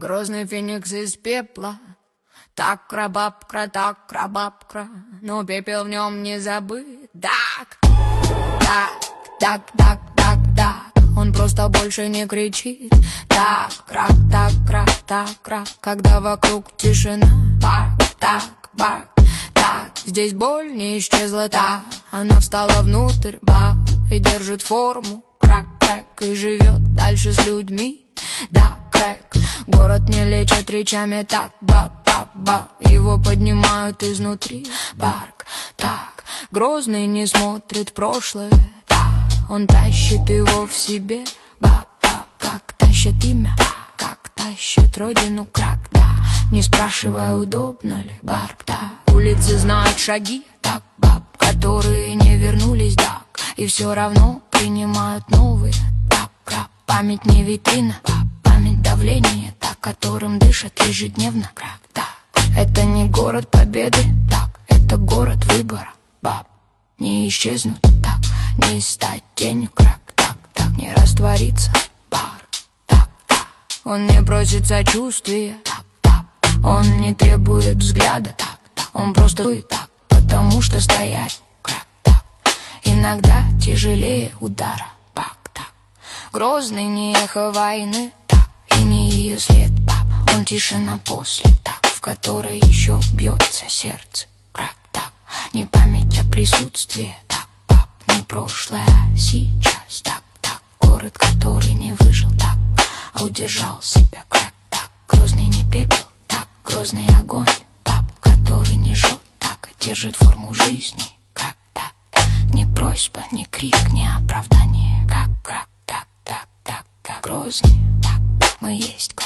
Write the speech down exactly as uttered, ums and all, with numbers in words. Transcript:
Грозный феникс из пепла. Так, крабабкра, так, крабабкра, но пепел в нем не забыт. Так, так, так, так, так, так. Он просто больше не кричит. Так, крак, так, крак, так, крак. Когда вокруг тишина. Барк, так, барк, так. Здесь боль не исчезла, так. Она встала внутрь, бак, и держит форму. Крак, крак, и живет дальше с людьми. Да, крак. Город не лечат речами, так, бак, бак, бак. Его поднимают изнутри. Барк, так. Грозный не смотрит в прошлое, так. Он тащит его в себе. Бак, бак, как тащит имя, как тащит родину, крак, да. Не спрашивая, удобно ли, барк, да. Улицы знают шаги, так, баб, которые не вернулись, так. И все равно принимают новые, так, крак. Память не витрина, баб, память давление, так, которым дышат ежедневно, крак, да. Это не город победы, так, это город выбора, баб. Не исчезнуть, так, не стать тенью, крак, так, так, не раствориться, бар, так, так. Он не просит сочувствия, так, так. Он не требует взгляда, так, так. Он просто дует, так, потому что стоять, крак, так. Иногда тяжелее удара, бак, так. Грозный не эхо войны, так, и не ее след, баб. Он тишина после, так, в которой еще бьется сердце, крак, так. Не память, а присутствие, так, баб. Не прошлое, а сейчас, так, так. Город, который не выжил, так, а удержал себя, крак, так. Грозный не пепел, так, грозный огонь, так, который не жжет, так, а держит форму жизни, как так. Не просьба, не крик, не оправдание, как, как, так, так, так, как. Грозный, так, мы есть.